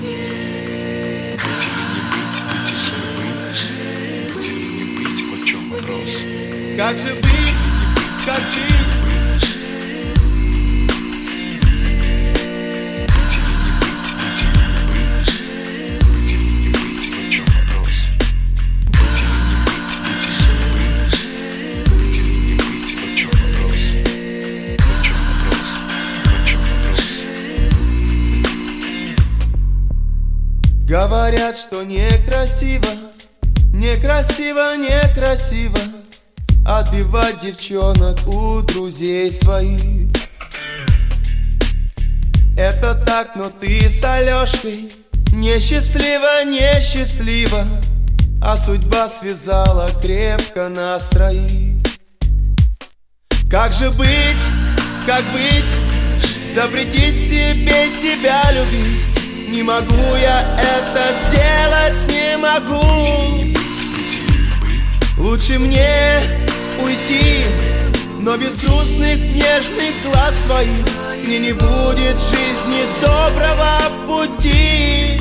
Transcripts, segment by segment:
Быть или не быть, быть или не быть, быть или не быть, вот в чем вопрос. Как же быть, как жить? Говорят, что некрасиво, некрасиво, некрасиво отбивать девчонок у друзей своих. Это так, но ты с Алешкой несчастливо, несчастливо, а судьба связала крепко нас троих. Как же быть, как быть, запретить себе тебя любить? Не могу я это сделать, не могу. Лучше мне уйти, но без грустных нежных глаз твоих мне не будет в жизни доброго пути.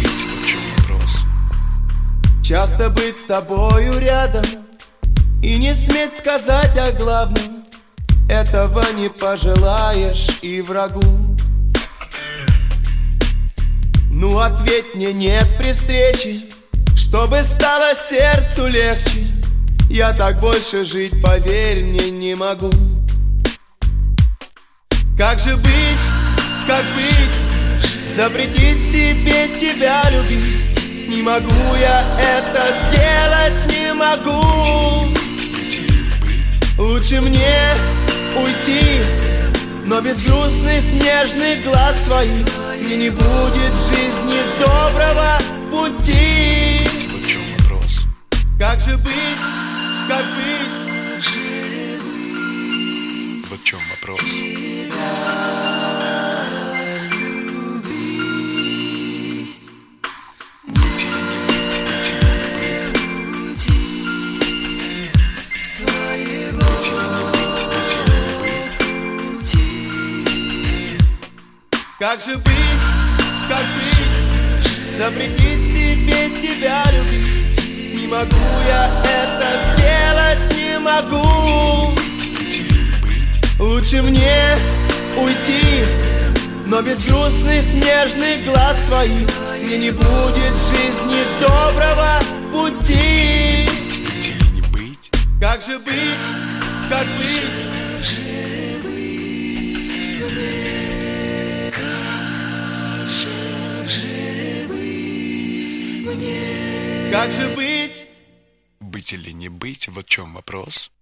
Часто быть с тобою рядом и не сметь сказать о главном, этого не пожелаешь и врагу. Ну ответь мне нет при встрече, чтобы стало сердцу легче. Я так больше жить, поверь мне, не могу. Как же быть, как быть, запретить себе тебя любить? Не могу я это сделать, не могу. Лучше мне уйти, но без грустных нежных глаз твоих мне не будет в жизни доброго пути. Вот в чем вопрос. Как же быть, как быть? Вот в чем вопрос. Как же быть, как быть, запретить себе тебя любить? Не могу я это сделать, не могу. Лучше мне уйти, но без грустных нежных глаз твоих мне не будет в жизни доброго пути. Как же быть, как быть? Как же быть? Быть или не быть, вот в чем вопрос.